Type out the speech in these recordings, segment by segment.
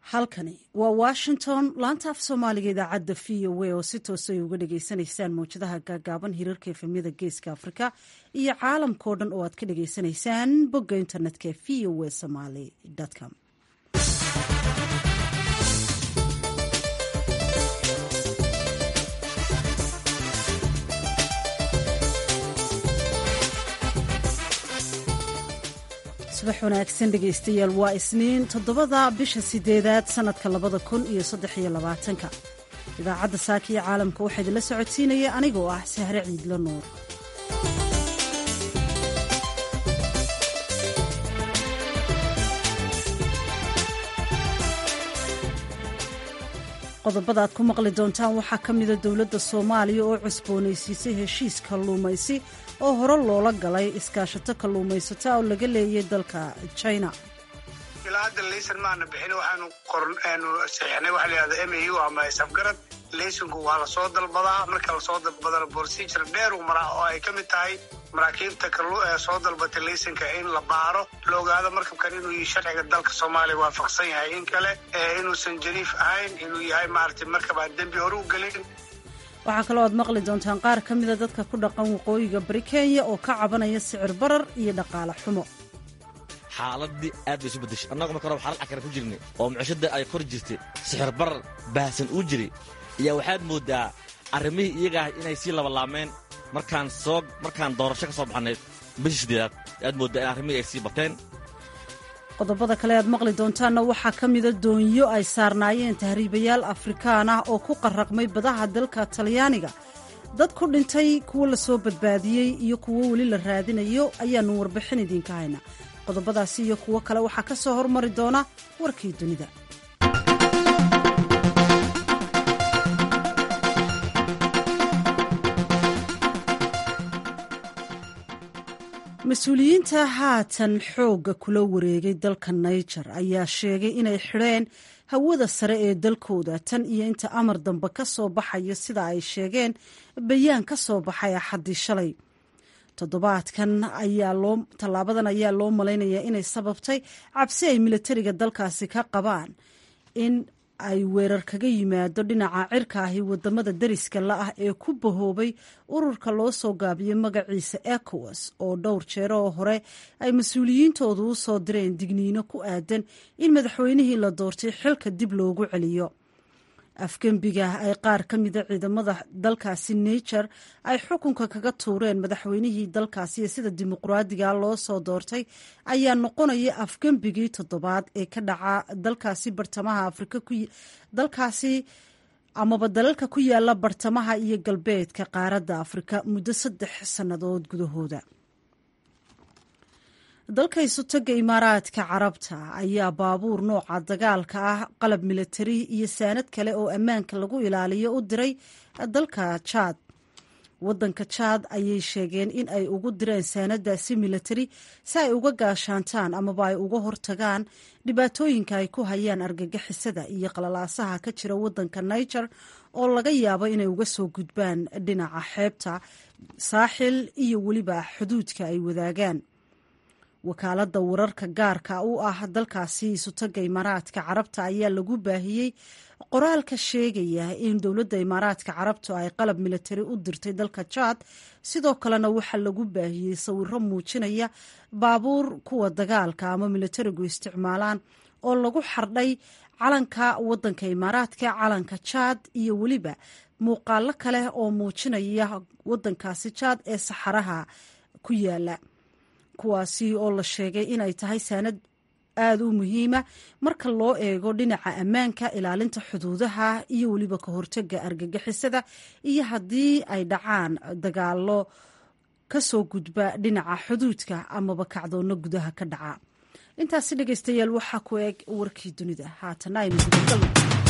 halkani waa washington laanta af soomaaliga idaacadda v o a oo si toosa ay uga dhagaysanaysaan mawjadaha gaagaaban hirarka efemyada geeska afrika iyo caalamkao dhan oo aad ka dhagaysanaysaan bogga internetka v o a somaly com. subax wanaagsan dhegaystayaal waa isniin 7 bisha 8 sanadka 2023 idaacadda saaka iyo caalamka waxaa idinla socodsiinaya anigoo ah sahre ciidlo nuur. qodobada aad ku maqli doontaan waxaa ka mida dowladda soomaaliya oo cusboonaysiisay heshiis kalluumaysi oo hore loola galay iskaashato kalluumaysata oo laga leeyay dalka China. ilaa hadda laysan maana bixin waxaanu saxiixnay waxa la yiraahdo MAU ama safgarad. laysanku waa la soo dalbadaa, marka la soo dalbadana procedure dheer uu maraa oo ay ka mid tahay maraakiibta soo dalbatay laysanka in la baaro la ogaado markabkan inuu sharciga dalka Soomaaliya waafaqsan yahay in kale inuusan jariif ahayn, inuu yahay maartay markab aan dambi hore u galin. waxaa kaloo aad maqli doontaan qaar ka mida dadka ku dhaqan waqooyiga bari Kenya oo ka cabanaya sicir barar iyo dhaqaale xumo. xaaladii aad bay isu bedeshay. annagu marka hore xaalad cakar ku jirnay oo mucashada ay kor jirtay, sicir barar baahsan uu jiray, ayaa waxaad moodaa arrimihii iyaga ah inay sii labalaameen markaan doorasho ka soo baxnay bishii 8aad aad moodaa in arrimihii ay sii bateen. qodobada kale aad maqli doontaanna waxaa ka mida doonyo ay saarnaayeen tahriibayaal afrikaan ah oo ku qarraqmay badaha dalka Talyaaniga. dad ku dhintay, kuwo la soo badbaadiyey iyo kuwo weli la raadinayo ayaannu warbixin idinka hayna. qodobadaasi iyo kuwo kale waxaa ka soo hormari doona warkii dunida. mas-uuliyiinta haatan xoogga kula wareegay dalka Niger ayaa sheegay inay xidheen hawada sare ee dalkooda tan iyo inta amar dambe ka soo baxayo, sida ay sheegeen bayaan ka soo baxay Axaddii shalay. tallaabadan ayaa loo malaynayaa inay sababtay cabsi ay militariga dalkaasi ka qabaan in ay weerar kaga yimaado dhinaca cirka ahi wadamada dariska la ah ee ku bahoobay ururka loo soo gaabiyey magaciisa ECOWAS oo dhowr jeer oo hore ay mas-uuliyiintoodu u soo direen digniino ku aadan in madaxweynihii la doortay xilka dib loogu celiyo. afgembiga ay qaar ka mida ciidamada dalkaasi Niger ay xukunka kaga tuureen madaxweynihii dalkaasi ee sida dimuqraadiga loo soo doortay ayaa noqonaya afgembigii 7aad ee ka dhaca dalkaasi bartamaha Afrika dalkaasi amaba dalalka ku yaala bartamaha iyo galbeedka qaaradda Afrika muddo 3 sannadood gudahooda. dalka isutaga Imaaraadka Carabta ayaa baabuur nooca dagaalka ah, qalab militari iyo saanad kale oo ammaanka lagu ilaaliyo u diray dalka Chad. wadanka Chad ayay sheegeen in ay ugu direen saanadaasi militari si ay uga gaashaantaan amaba ay uga hortagaan dhibaatooyinka ay ku hayaan argagixisada iyo qalalaasaha ka jira wadanka Niger oo laga yaabo inay uga soo gudbaan dhinaca xeebta saaxil iyo weliba xuduudka ay wadaagaan. wakaaladda wararka gaarka u ah dalkaasi isutaga Imaaraadka Carabta ayaa lagu baahiyey qoraalka sheegaya in dowladda Imaaraadka Carabta ay qalab militari u dirtay dalka Chad. sidoo kalena waxaa lagu baahiyey sawirro muujinaya baabuur kuwa dagaalka ama militarigu isticmaalaan oo lagu xardhay calanka wadanka Imaaraadka, calanka Chad iyo weliba muuqaalo kale oo muujinaya wadankaasi Chad ee saxaraha ku yaala, kuwaasi oo la sheegay inay tahay saanad aad u muhiima marka loo eego dhinaca ammaanka, ilaalinta xuduudaha iyo weliba ka hortaga argagixisada iyo haddii ay dhacaan dagaallo ka soo gudba dhinaca xuduudka amaba kacdoonno gudaha ka dhaca. intaasi dhegaystayaal waxaa ku eg warkii dunida. haatan aynu gudagalno.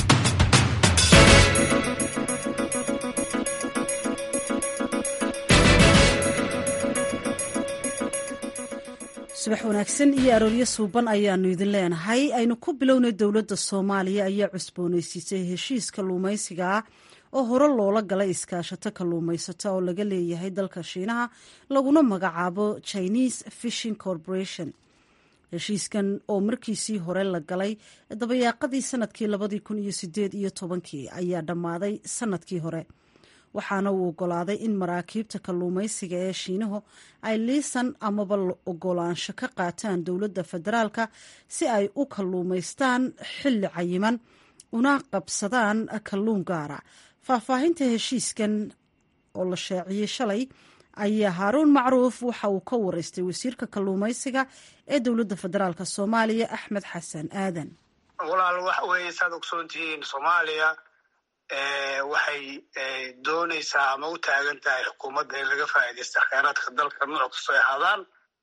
subax wanaagsan iyo arooryo suuban ayaanu idin leenahay. aynu ku bilownay dowladda Soomaaliya ayaa cusboonaysiisay heshiis kalluumaysiga ah oo hore loola galay iskaashato kalluumaysata oo laga leeyahay dalka Shiinaha laguna magacaabo Chinese Fishing Corporation. heshiiskan oo markiisii hore la galay dabayaaqadii sanadkii 2018 ayaa dhammaaday sanadkii hore, waxaana uu ogolaaday in maraakiibta kalluumaysiga ee Shiinahu ay liisan amaba ogolaansho ka qaataan dowladda federaalka si ay u kalluumaystaan xilli cayiman una qabsadaan kalluun gaara. faahfaahinta heshiiskan oo la shaaciyey shalay ayaa Haaruun Macruuf waxa uu ka wareystay wasiirka kalluumaysiga ee dowladda federaalka Soomaaliya Axmed Xasan Aadan. walaal waxa weeye saad ogsoontihiin Soomaaliya waxay doonaysaa ama u taagan tahay xukuumadda in laga faa'iidaysto kheyraadka dalka nooc kastoo ay ahaadaan.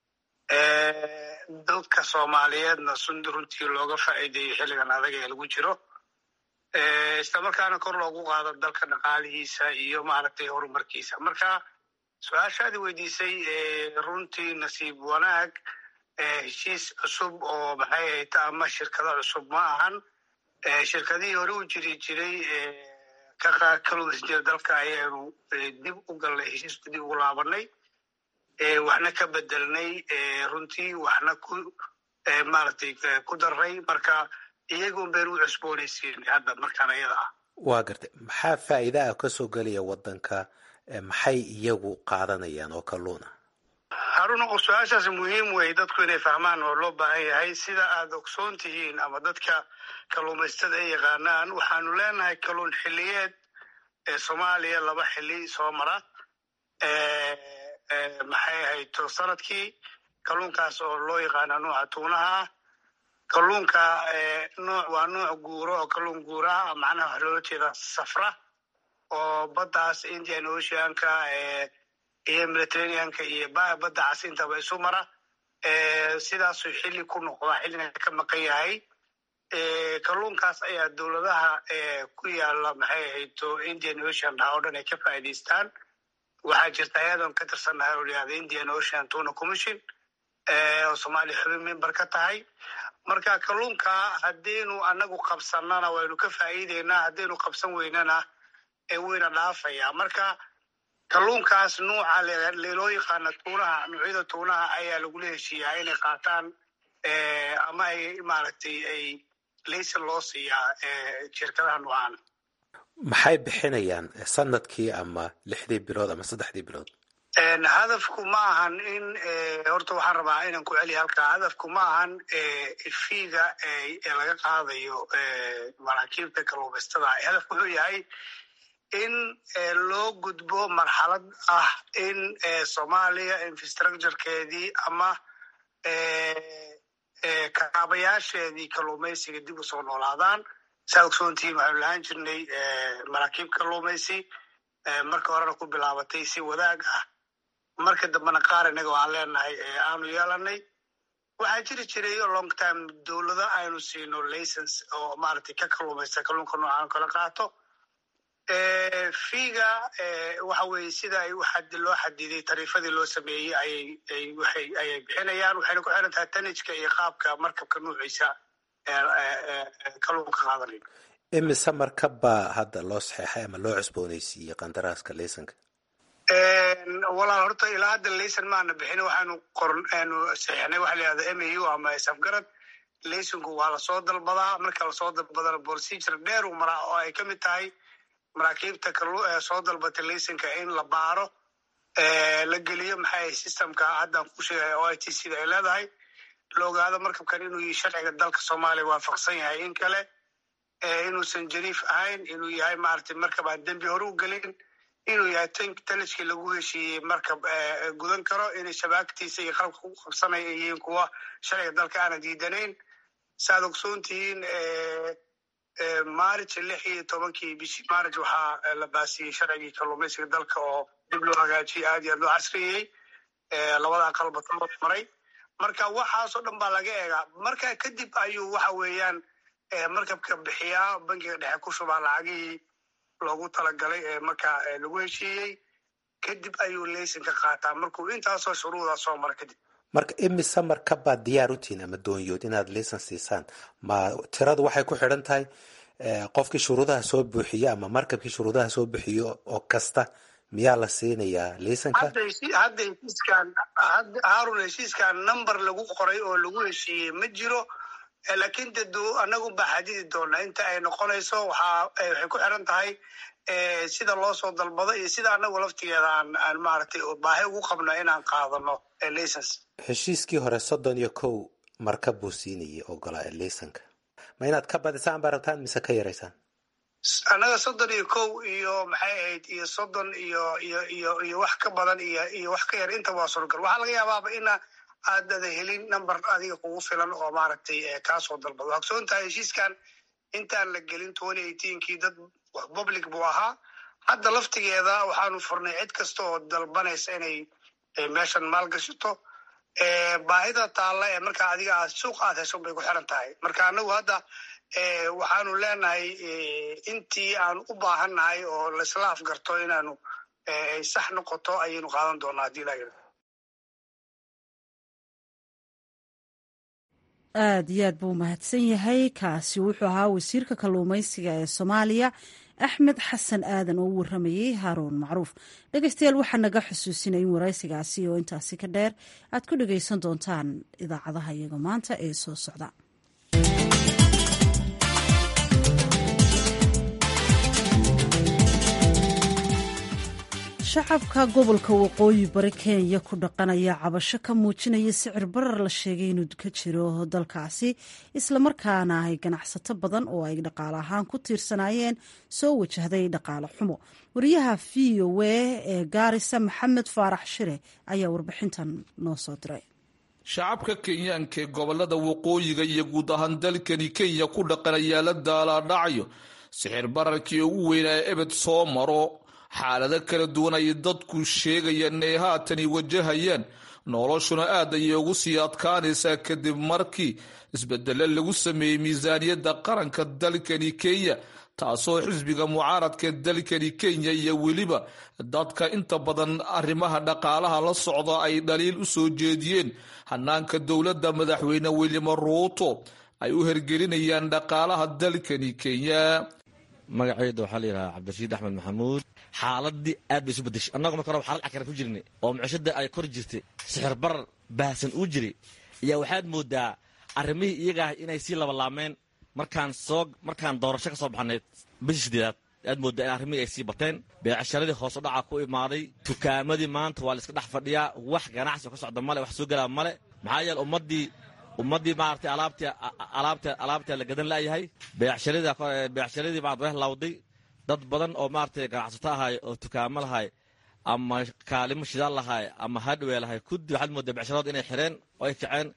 dadka Soomaaliyeedna runtii looga faa'iideeyo xilligan adag ee lagu jiro, isla markaana kor loogu qaado dalka dhaqaalihiisa iyo maaragtay horumarkiisa. marka su-aashaadi weydiisay runtii nasiib wanaag heshiis cusub oo maxay ahayd ama shirkado cusub ma ahan. shirkadihii hore u jiray ka kalluumaysan jira dalka ayaanu dib u galnay, heshiisku dib ugu laabanay, waxna ka bedelnay runtii, waxna maaragtay ku darray. marka iyagun baynu u cusboonaysiinay hadda markaan ayada ah. waa gartay. maxaa faa'iida ah ka soo gelaya waddanka? maxay iyagu qaadanayaan oo kalluuna? Haruun, su-aashaas muhiim wey dadku inay fahmaan oo loo baahan yahay. sida aad ogsoon tihiin ama dadka kalluumaystada ay yaqaanaan, waxaanu leenahay kalluun xilliyeed ee Soomaaliya 2 xilli soo mara maxay ahayd sanadkii. kalluunkaas oo loo yaqaana nooca tuunaha. kalluunka waa nooc guuro oo kalluun guuraha, macnaha waxa loola jeeda safra oo baddaas Indian Oceanka iyo Mediterraneanka iyo badda cas intaba isu mara. sidaasuu xilli ku noqdaa, xillina ka maqan yahay. kalluunkaas ayaa dowladaha ku yaala maxay ahayd Indian Ocean dhaha oo dhan ay ka faa'iidaystaan. waxaa jirta ayadoon ka tirsannahay oo layihahda Indian Ocean Tuna Commission oo Soomaaliya xubin member ka tahay. marka kalluunka haddiinu anagu qabsanana waynu ka faa'iideynaa, haddaynu qabsan weynana wayna dhaafaya. marka kalluunkaas nuuca loo yaqaana tuunaha, noocyada tuunaha ayaa lagula heshiiyaa inay qaataan ama ay maaragtay ay laysan loo siiyaa shirkadaha nuucan. maxay bixinayaan sanadkii ama 6 bilood ama 3 bilood? hadafku ma ahan in horta waxaan rabaa inaan ku celiya halkaa. hadafku ma ahan fiiga laga qaadayo maraakiibta kalluumaystada. hadafku wuxuu yahay in loo gudbo marxalad ah in Soomaaliya infrastructurekeedii ama kaabayaasheedii kalluumaysiga dib u soo noolaadaan. saa ogsoontihiin waxaanu lahaan jirnay maraakiib kalluumaysi, marka horena ku bilaabatay si wadaag ah, marka dambena qaar inaga aan leenahay aanu yeelanay. waxaa jiri jiray long time dowlada aynu siino license oo maaragtay ka kalluumaysta kalluunka noocan kala qaato. fiiga waxa weeye sida ay loo xadiday tariifadii loo sameeyey ayay bixinayaan. waxayna ku xiran tahay tanijka iyo qaabka markabka nuuciisa kalluunka qaadanayo. imise markab baa hadda loo saxeexay ama loo cusboonaysiiyey qandaraaska laysanka? walaal horta ilaa hadda laysan maana bixin. waxaanu saxeexnay waxa layihahda MAU ama safgarad. laysanku waa lasoo dalbadaa. marka lasoo dalbadana procedure dheer uu maraa oo ay kamid tahay maraakiibta soo dalbatay laysanka in la baaro, la geliyo maxay systemka haddaan ku sheegay OITC ay leedahay, la ogaado markabkan inuu sharciga dalka Soomaaliya waafaqsan yahay in kale, inuusan jariif ahayn, inuu yahay maaragtay markab aan dembi hore u gelin, inuu yahay tanajkii lagu heshiiyey markab gudan karo, inay shabaagtiisa iyo qalabka ku qabsanaya yihiin kuwa sharciga dalka aana diidanayn. saad ogsoontihiin March 16 bishii March waxaa la baasiyey sharcigii kalluumaysiga dalka oo dib loo hagaajiyey, aad iyo aad loo casriyey, labada aqalba loo maray. marka waxaasoo dhan baa laga eegaa. marka kadib ayuu waxa weeyaan markabka bixiyaa, bangiga dhexe ku shubaa lacagihii loogu talagalay marka lagu heshiiyey, kadib ayuu laysanka qaataa markuu intaasoo shuruudaa soo mara kadib. marka imise markab baad diyaar u tihiin ama doonyood inaad laysan siisaan? ma tiradu waxay ku xidhan tahay qofkii shuruudaha soo buuxiyo ama markabkii shuruudaha soo buuxiyo oo kasta miyaa la siinayaa liisanka? hadda haarun heshiiskan number lagu qoray oo lagu heshiiyey ma jiro, laakiin de anagu baa xadidi doonaa inta ay noqonayso. waxay ku xiran tahay sida loo soo dalbado iyo sida anagu laftigeeda aan maaragtay baahi ugu qabno inaan qaadano license. heshiiskii hore 31 markab buu siinayay ogolaa liisanka, ma inaad ka badisaan baa rabtaan mise ka yaraysaan? annaga 31 iyo maxay ahayd iyo 30 iyo wax ka badan iyo wax ka yar inta waa suuragal. waxaa laga yaabaaba ina aadada helin number adiga kugu filan oo maaragtay kaasoo dalbado. waa ogsoon tahay heshiiskan intaan la gelin 2018kii dad public buu ahaa. hadda laftigeeda waxaanu furnay cid kasta oo dalbanaysa inay meeshan maalgashato. baahida taalla ee markaa adiga aad suuq aad hesho bay ku xiran tahay. marka anagu hadda waxaanu leenahay intii aan u baahannahay oo laisla afgarto inaanu sax noqoto ayaynu qaadan doonaa haddii la yidhahdo. aad iyo aad buu mahadsan yahay. kaasi wuxuu ahaa wasiirka kalluumaysiga ee Soomaaliya Axmed Xasan Aadan oo u waramayay Haaruun Macruuf. dhegeystayaal waxaa naga xusuusinaya in waraysigaasi oo intaasi ka dheer aad ku dhegeysan doontaan idaacadaha iyaga maanta ee soo socda. shacabka gobolka waqooyi bari Kenya ku dhaqanaya cabasho ka muujinaya sicir barar la sheegay inuu ka jiro dalkaasi, islamarkaana ay ganacsato badan oo ay dhaqaale ahaan ku tiirsanaayeen soo wajahday dhaqaale xumo. wariyaha VOA ee Gaarisa Maxamed Faarax Shire ayaa warbixintan noo soo diray. shacabka kenyaanka ee gobolada waqooyiga iyo guud ahaan dalkani Kenya ku dhaqanaya la daalaadhacayo sicir bararkii ugu weynaa ee ebed soo maro. xaalado kala duwan ay dadku sheegayaan inay haatani wajahayaan, noloshuna aad ayay ugu sii adkaanaysaa kadib markii isbedelo lagu sameeyey miisaaniyadda qaranka dalkani Kenya, taasoo xisbiga mucaaradka dalkani Kenya iyo weliba dadka inta badan arrimaha dhaqaalaha la socda ay dhaliil u soo jeediyeen hanaanka dowladda madaxweyne William Ruto ay u hergelinayaan dhaqaalaha dalkani Kenya. magacayda waxaa la yidhahaa cabdirashiid axmed maxamuud. xaaladii aad bay isu bedeshay. annagu marka hore xaalad cakara ku jirnay oo mucshada ay kor jirtay, sixir barar baahsan uu jiray, ayaa waxaad moodaa arrimihii iyagaah inay sii labalaameen markaan doorasho ka soo baxnayd bishii 8aad. aad moodaa in arrimihii ay sii bateen, beecsharadii hoos u dhaca ku imaaday, tukaamadii maanta waa la iska dhex fadhiyaa, wax ganacsi ka socda male, wax soo galaa male. maxaa yeele ummaddii maaragtay alaabta la gadan la'yahay, beecsharadii maad way lawday. dad badan oo maaragtay ganacsato ahay oo tukaamo lahay ama kaalimo shidaal lahay ama hardware lahay kudi waxaad moodaa beecsharood inay xireen oo ay kaceen.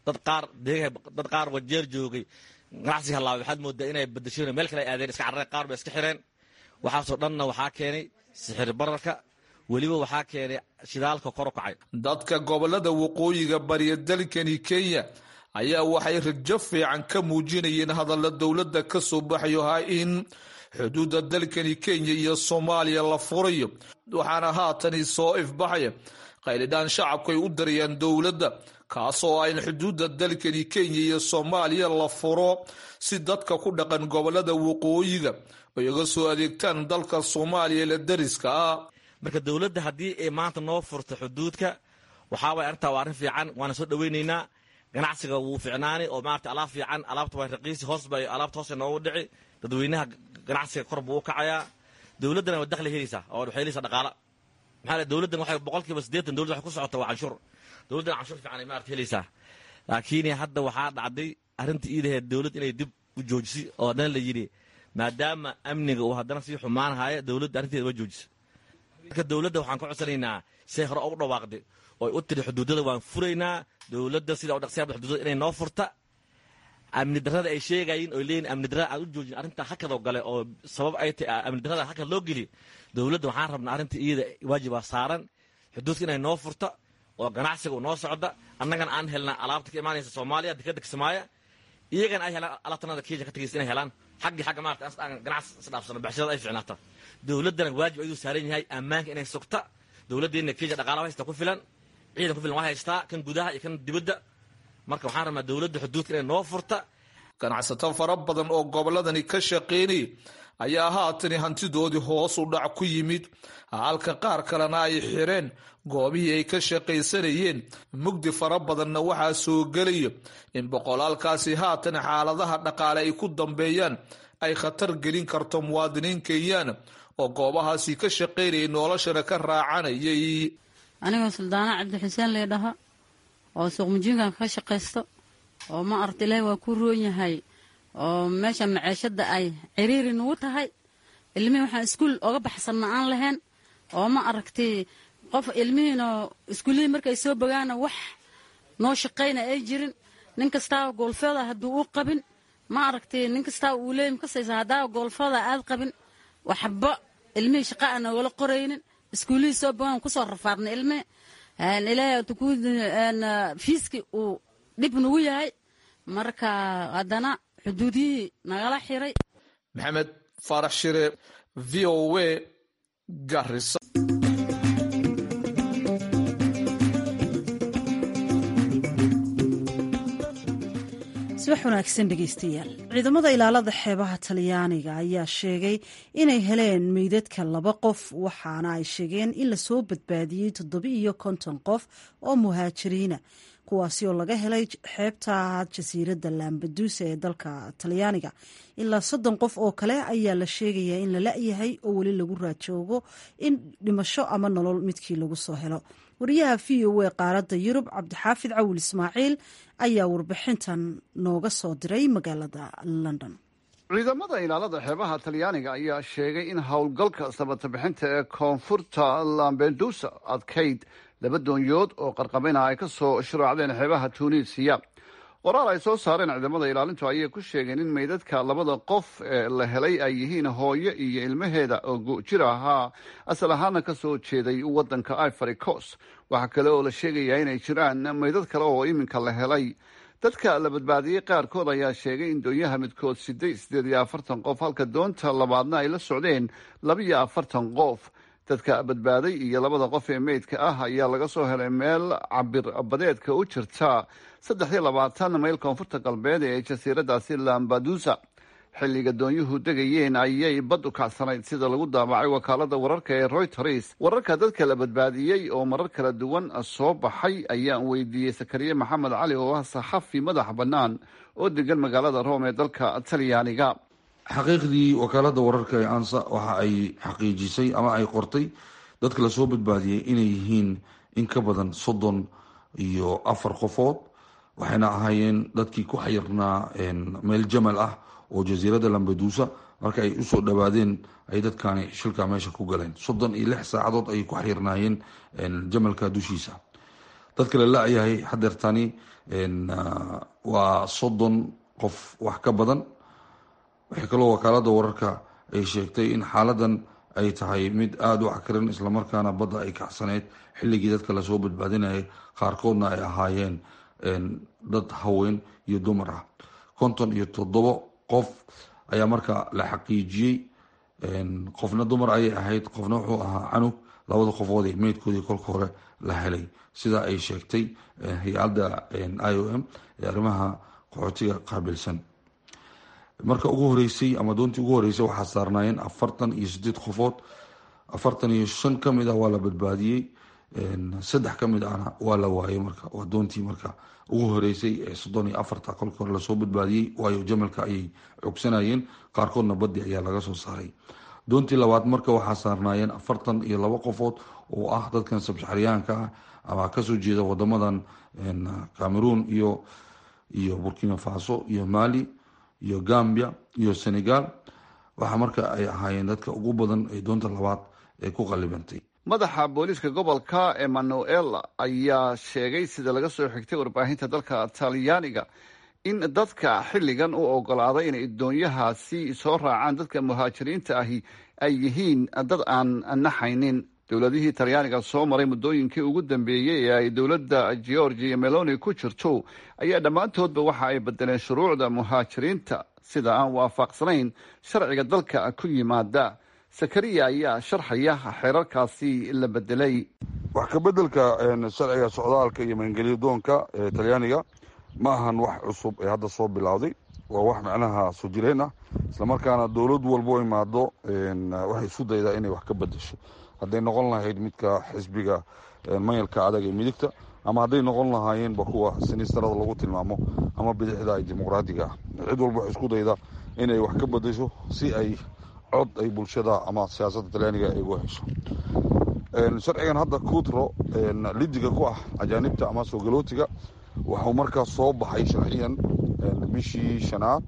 dad qaar wajeer joogay ganacsiga halaabay waxaad moodaa inay badasheen meel kale ay aadeen, iska carareen, qaar bay iska xireen. waxaasoo dhanna waxaa keenay sixir bararka, weliba waxaa keenay shidaalka kor u kacay. dadka gobolada waqooyiga bariya dalkani Kenya ayaa waxay rajo fiican ka muujinayeen hadalla dowladda ka soo baxayo in xuduudda dalkani Kenya iyo Soomaaliya la furayo. waxaana haatani soo ifbaxaya qaylidaan shacabku ay u darayaan dowladda, kaasoo ay xuduudda dalkani Kenya iyo Soomaaliya la furo si dadka ku dhaqan gobolada waqooyiga ay uga soo adeegtaan dalka Soomaaliya la dariska ah. marka dowladda haddii ay maanta noo furto xuduudka, waxaa way arrintaa waa arrin fiican, waana soo dhawaynaynaa. ganacsiga wuu ficnaani oo maaragtay alaab fiican, alaabta waa raqiisi, alaabta hoose noogu dhici, dadweynaha ganacsiga kor buu u kacayaa. dowladdana waa dakhli helaysaa oo waxay helaysaa dhaqaala. maxaa dowladdan waxay boqolkiiba 80 dowladda waxay ku socota waa canshuur. dowladdana canshuur fiican ay maaragtay helaysaa. laakiin hadda waxaa dhacday arrinta iidaheed dowlad inay dib u joojisay oo haddana la yidhi maadaama amniga uu haddana sii xumaanahaya, dowladda arrinteeda waa joojisay. marka dowladda waxaan ka codsanaynaa say hore ugu dhawaaqday oo u tiri xuduudada waan furaynaa, dowladda sida u dhaqsiyaabda xuduudada inay noo furta. amni darrada ay sheegayeen oo leeyihiin amni darrada aan u joojin arrintaa hakadoo gale oo sabab ay tahay amni darrada hakad loo geliyo. dowladda waxaan rabnaa arrinta iyada waajibaa saaran xuduudka inay noo furta oo ganacsiga uu noo socda, annagana aan helnaa alaabta ka imaanaysa Soomaaliya dekada Kismaayo, iyagana ay helaan alaabtanada Kenya ka tagaysa inay helaan xagga maaragtay aan ganacsi isdhaafsano, beecshirada ay fiicnaata. dowladdana waajib ayuu saaran yahay ammaanka inay sugta. dowladdeena Kenya dhaqaalaha haysta ku filan, ciidan ku filan waa haystaa, kan gudaha iyo kan dibadda. marka waxaan rabnaa dowladda xuduudka inay noo furta. ganacsato fara badan oo goboladani ka shaqeynayay ayaa haatani hantidoodii hoos u dhac ku yimid halka qaar kalena ay xireen goobihii ay ka shaqaysanayeen. mugdi fara badanna waxaa soo gelaya in boqolaalkaasi haatan xaaladaha dhaqaale ay ku dambeeyaan ay khatar gelin karto muwaadiniin kenyaan oo goobahaasi ka shaqaynayay noloshana ka raacanayay. anigoo suldaana cabdi xuseen leedhaha oo suuq mujiinkan ka shaqaysto oo ma aragta ilaahay waa ku roon yahay oo meesha maciishada ay ciriiri nugu tahay. ilmihii waxaan iskuul oga baxsanna aan lahayn oo ma aragtay qof ilmihiina iskuullihii markay soo bogaana wax noo shaqayna ay jirin. nin kastaa goolfeeda hadduu u qabin ma aragtay nin kastaa uu leeyim kasaysa haddaa goolfeeda aad qabin waxba ilmihii shaqa aan wala qoraynin. iskuullihii soo bogaan kusoo rafaadna ilmihi ilaahay fiiski uu dhib nugu yahay. marka haddana xuduudiyihii nagala xiray. maxamed faarax shire, v o a, Garissa. subax wanaagsan dhegaystayaal. ciidamada ilaalada xeebaha talyaaniga ayaa sheegay inay heleen meydadka 2 qof, waxaana ay sheegeen in lasoo badbaadiyey 750 qof oo muhaajiriina, kuwaasi oo laga helay xeebta jasiiradda lambadusa ee dalka talyaaniga. ilaa 30 qof oo kale ayaa la sheegayaa in la la'yahay oo weli lagu raajoogo in dhimasho ama nolol midkii lagu soo helo. wariyaha v o a qaaradda yurub cabdixaafid cawil ismaaciil ayaa warbixintan nooga soo diray magaalada london. ciidamada ilaalada xeebaha talyaaniga ayaa sheegay in howlgalka sabatabixinta ee koonfurta lambadusa adkayd 2 doonyood oo qarqabina ay ka soo shuraacdeen xeebaha tunisiya. qoraal ay soo saareen ciidamada ilaalintu ayay ku sheegeen in meydadka 2 qof ee la helay ay yihiin hooyo iyo ilmaheeda oo jir ahaa, asal ahaana ka soo jeeday waddanka Ivory Coast. waxaa kale oo la sheegayaa inay jiraan meydad kale oo iminka la helay. dadka la badbaadiyey qaarkood ayaa sheegay in doonyaha midkood 48 qof halka doonta labaadna ay la socdeen 42 qof. dadka badbaaday iyo 2 qof ee meydka ah ayaa laga soo helay meel cabir badeedka u jirta 23 mayl koonfurta galbeed ee jasiiradaasi lambadusa. xilliga doonyuhu degayeen ayay bad u kacsanayd sida lagu daabacay wakaalada wararka ee Reuters. wararka dadka la badbaadiyey oo marar kala duwan soo baxay ayaan weydiiyey Sakariye Maxamed Cali oo ah saxafi madax bannaan oo degan magaalada Rome ee dalka Talyaaniga. xaqiiqdii wakaalada wararka ee ANSA waxa ay xaqiijisay ama ay qortay dadka la soo badbaadiyey inay yihiin in ka badan 34 qofood, waxayna ahaayeen dadkii ku xayirnaa meel jamal ah oo jasiiradda lambadusa. marka ay usoo dhawaadeen ay dadkaani shilka meesha ku galeen. 36 saacadood ayay ku xayirnaayeen jamalka dushiisa. dadka la la'yahay hadeertani waa 30 qof wax ka badan. waxay kaloo wakaalada wararka ay sheegtay in xaaladan ay tahay mid aada u cakran, islamarkaana badda ay kacsaneyd xilligii dadka lasoo badbaadinayay, qaarkoodna ay ahaayeen dad haween iyo dumar ah. 57 qof ayaa marka la xaqiijiyey. qofna dumar ayay ahayd, qofna wuxuu ahaa canug. 2 qofood ee meydkoodii kolka hore la helay, sida ay sheegtay hay-adda IOM ee arrimaha qaxootiga qaabilsan. marka ugu horeysay ama doontii ugu horeysay waxaa saarnaayeen 48 qofood. 45 ka mid ah waa la badbaadiyey, 3 ka mid ahna waa la waayay. marka waa doontii marka ugu horeysay ee 34 kolka hore lasoo badbaadiyey, waayo jamalka ayay cogsanayeen, qaarkoodna baddi ayaa laga soo saaray. doontii labaad marka waxaa saarnaayeen 42 qofood oo ah dadkan sabsaxariyaanka ah ama kasoo jeeda wadamadan Cameroon iyo Burkina Faso iyo Mali iyo Gambia iyo Senegal. waxaa marka ay ahaayeen dadka ugu badan ee doonta labaad ee ku qalibantay. madaxa booliiska gobolka Emmanuel ayaa sheegay sida laga soo xigtay warbaahinta dalka Talyaaniga in dadka xilligan u ogolaaday inay doonyahaasi soo raacaan dadka muhaajiriinta ahi ay yihiin dad aan naxaynin. dowladihii Talyaaniga soo maray muddooyinkii ugu dambeeyey ee ay dowladda Giorgia Meloni ku jirto ayaa dhammaantoodba waxa ay bedeleen shuruucda muhaajiriinta sida aan waafaqsanayn sharciga dalka ku yimaada. Sakariya ayaa sharxaya xeerarkaasi la bedelay. wax ka bedelka sharciga socdaalka iyo maangeliyo doonka ee Talyaaniga ma ahan wax cusub ee hadda soo bilowday. waa wax macnaha soo jireen ah, islamarkaana dowlad walbo imaado waxay isu daydaa inay wax ka bedesho, hadday noqon lahayd midka xisbiga mayalka adag ee midigta, ama hadday noqon lahaayeenba kuwa siniistarada lagu tilmaamo ama bidixda ay dimuqraadiga ah. cid walba waxay isku daydaa inay wax ka bedesho si ay cod ay bulshada ama siyaasadda talyaaniga ay uga hesho. sharcigan hadda kuutro lidiga ku ah ajaanibta ama soo galootiga waxuu markaas soo baxay sharciyan bishii shanaad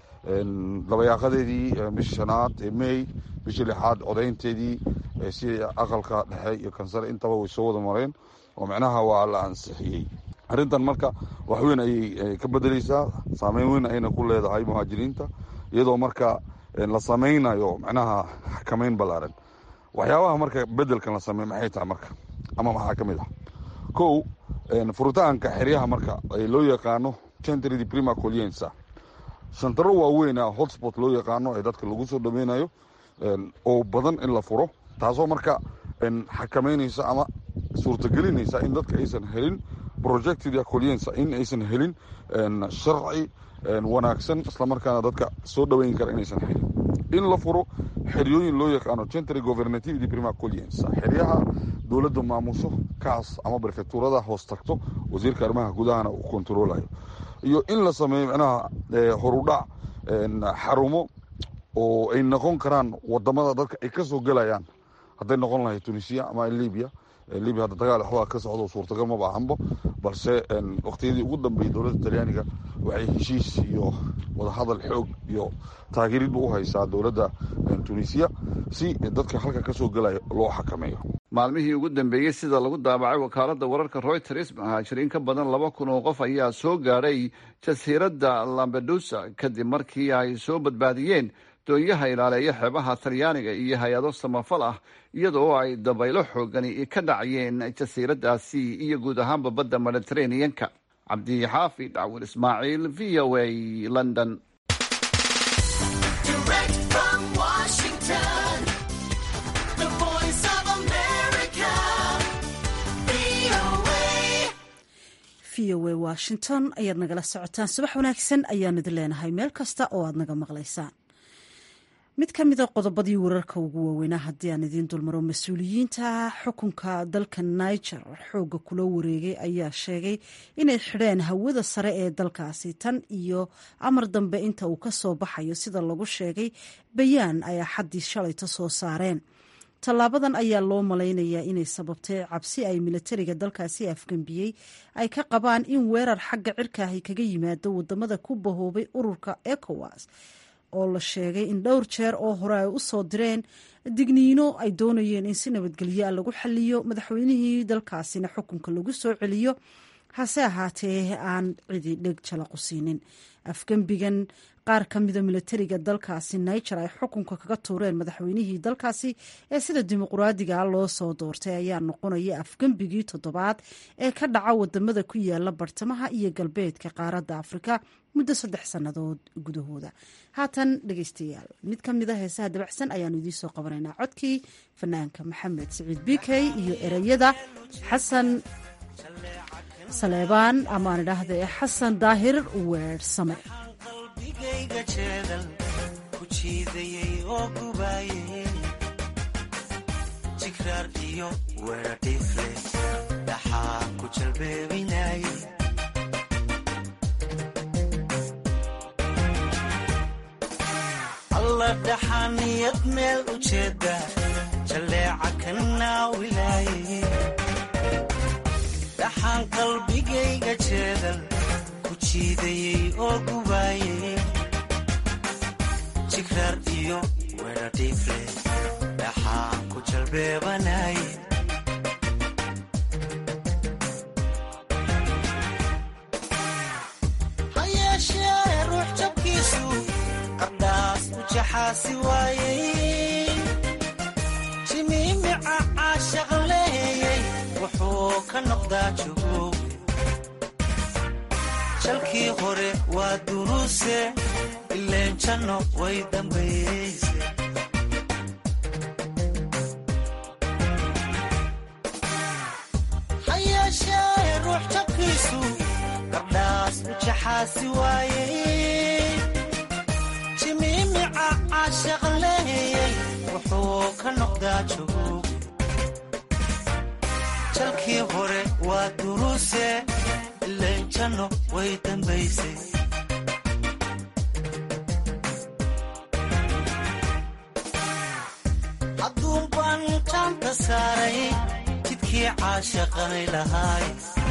labayaaqadeedii bishii shanaad ee may, bishii lixaad codaynteedii si aqalka dhexe iyo kansare intaba way soo wada mareen oo macnaha waa la ansixiyey. arrintan marka wax weyn ayay ka bedelaysaa, saameyn weyn ayna ku leedahay muhaajiriinta, iyadoo marka la samaynayo macnaha xakameyn ballaaran. waxyaabaha marka bedelkan la sameey maxay tahay marka, ama maxaa ka mid ah? kow, furitaanka xeryaha marka loo yaqaano centri di prima accoglienza, santaro waaweyn hotspot loo yaqaano ee dadka lagu soo dhaweynayo oo badan in la furo, taasoo marka xakameynaysa ama suurtagelinaysa in dadka aysan helin projecti di accoglienza, in aysan helin sharci wanaagsan, islamarkaana dadka soo dhaweyn kara inaysan helin. in la furo xeryooyin loo yaqaano centri governativi di prima accoglienza, xeryaha dowladda maamuso kaas ama prefecturada hoos tagto, wasiirka arrimaha gudahana uu kontroolayo, iyo in la sameeyo macnaha horudhac xarumo oo ay noqon karaan wadamada dadka ay ka soo gelayaan, hadday noqon lahayd tunisia ama libya. libya hadda dagaal waxbaa ka socdo, suurtagal maba ahanbo, balse waqtiyadii ugu dambeeyey dowladda talyaaniga waxay heshiis iyo wadahadal xoog iyo taageeridba u haysaa dowladda tunisiya si dadka halka ka soo gelaya loo xakameeyo. maalmihii ugu dambeeyey sida lagu daabacay wakaaladda wararka Reuters, muhaajiriin ka badan 2,000 oo qof ayaa soo gaadhay jasiiradda Lampedusa kadib markii ay soo badbaadiyeen doonyaha ilaaleeya xeebaha Talyaaniga iyo hay-ado samafal ah, iyadoo ay dabaylo xoogani ka dhacayeen jasiiraddaasi iyo guud ahaanba badda Mediterranean-ka. Cabdi Xaafid Cawil Ismaaciil, VOA, London. VOA Washington ayaad nagala socotaan. subax wanaagsan ayaan idin leenahay meel kasta oo aad naga maqlaysaan. mid ka mid a qodobadii wararka ugu waaweynaa haddii aan idiin dulmaro, mas-uuliyiinta xukunka dalka Niger xooga kula wareegay ayaa sheegay inay xidheen hawada sare ee dalkaasi tan iyo amar dambe inta uu ka soo baxayo, sida lagu sheegay bayaan ay axaddii shalayta soo saareen. tallaabadan ayaa loo malaynayaa inay sababtay cabsi ay milatariga dalkaasi afgembiyey ay ka qabaan in weerar xagga cirkaahi kaga yimaado wadamada ku bahoobay ururka ECOWAS, oo la sheegay in dhowr jeer oo hore ay u soo direen digniino ay doonayeen in si nabadgelyo lagu xaliyo, madaxweynihii dalkaasina xukunka lagu soo celiyo, hase ahaatee aan cidi dheg jalaqu siinin. afgembigan qaar ka mida milatariga dalkaasi Niger ay xukunka kaga tuureen madaxweynihii dalkaasi ee sida dimuqraadiga loo soo doortay ayaa noqonaya afgembigii 7aad ee ka dhaca wadamada ku yaala bartamaha iyo galbeedka qaaradda Afrika muddo 3 sannadood gudahooda. haatan dhegeystayaal, mid ka mid ah heesaha dabacsan ayaanu idiin soo qabanaynaa codkii fanaanka Maxamed Saciid Bikey iyo ereyada Xasan Saleebaan amaan idhaahda ee Xasan Daahir Weersame. qalbigayga jeedal ku jiidayay oo gubaayay jikraar iyo weerar dhifle dhaxaa ku jalbeebinayay alla dhaxaniyad meel u jeeda jaleeca ka naawilaayay dhaxaan qalbigayga jeedal ku jiidayay oo gubaayay jikraar iyo weerar dhifle dhaxaa ku jalbeebanayay ha yeeshee ruux jabkiisu qardhaas u jaxaasi waayay jimiimica caashaq leeyay wuxuu ka noqdaa jogoowe jalkii hore waa duruuse ileen janno way dambayeyse ha yeeshee ruux jabkiisu gabdhaas u jaxaasi waayey wuxuu ka noqdaa joog jalkii hore waa duruuse ileen janno way dambaysay hadduun baan jaanta saaray jidkii caashaqanay lahaay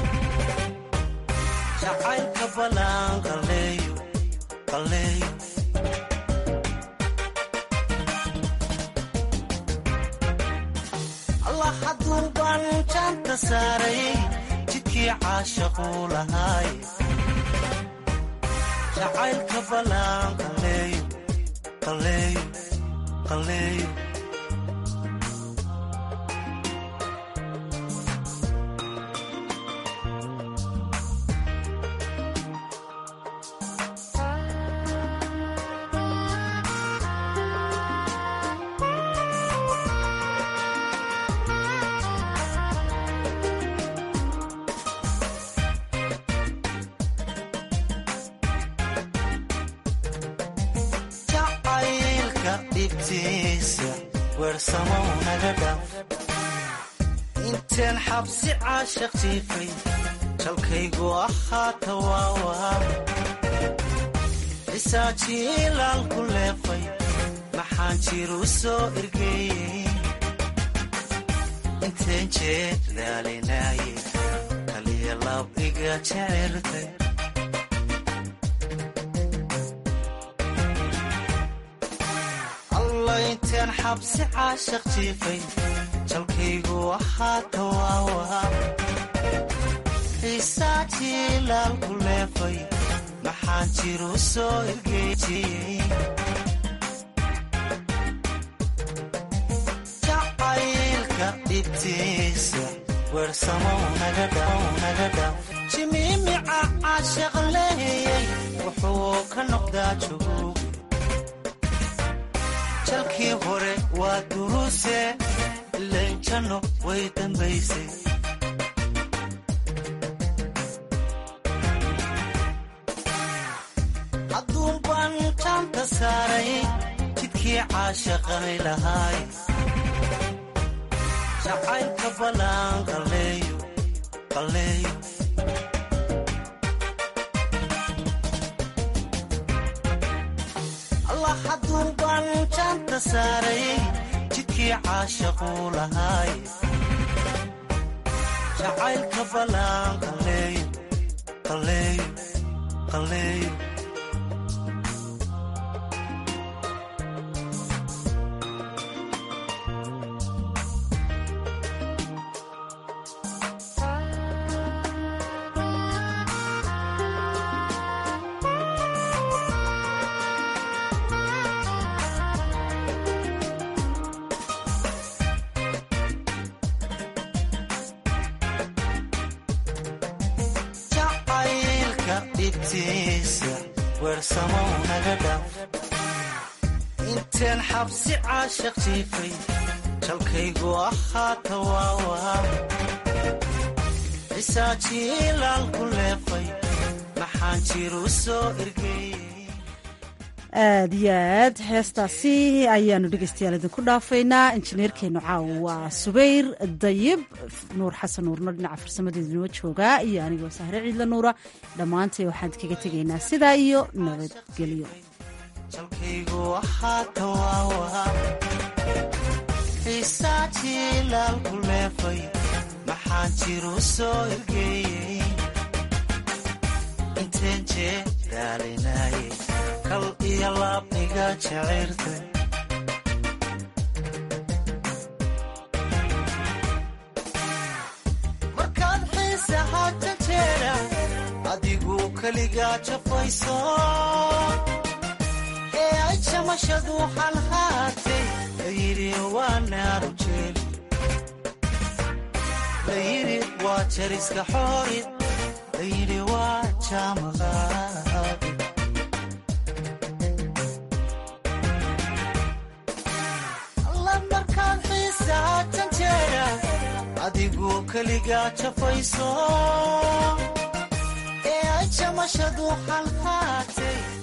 jacaylka balaan qalleeyo qalleeyo allah hadduun baan jaanta saaray jidkii caashaquu lahaay jacaylka balaan qalleeyo qalleeyo qalleeyo inteen xabsi caashaq jiifay jalkaygu ahaata waawaa cisaajiilaal ku leefay maxaan jiru soo ergeeyey inteen jeed laalinaaye kaliya lab iga jecertay inteen xabsi caashaq jiifay jalkaygu ahaata waawaa xiisaa jiilaal ku leefay maxaan jiru soo ergeejiyey jacaylka dhibtiisa weersamow naga dhaw jimiimica caashaq leeyay wuxuu ka noqdaa joog jalkii hore waa duruuse ileen janno way dambaysay hadduun baan jaanta saaray jidkii caashaqanay lahaay jacaylka balaan qalleeyo qalleeyo allah hadduun baan jaanta saaray jidkii caashaquu lahaay jacaylka balaan qalleeyo qalleeyo qalleeyo inteen xabsi caashaq jiifay jalkaygu ahaata waawaa cisaajiilaal ku leefay maxaan jiru soo ergeeyey aad iyo aad heestaasi ayaanu dhegeystayaal idinku dhaafaynaa injineerkeenu caawa waa subayr dayib nuur xasan nuurno dhinaca farsamadeedu noo joogaa iyo anigoo sahre ciidla nuura dhammaantay waxaan kaga tegaynaa sidaa iyo nabadgelyo jalkaygu ahaata waawaa xiisaa jiilaal ku leefay maxaan jiru soo ergeeyey inteen jeed daalinaaye kal iyo laab iga jecertay markaad xiisaha janjeera adigu keligaa jafayso ee ay jamashadu xalhaatay layidhi waa naaru jeeli layidhi waa jariska xoorid layidhi waa jaamaqaadi alla markaad xiisaha janjeera adigu keligaa jafayso ee ay jamashadu xalhaatay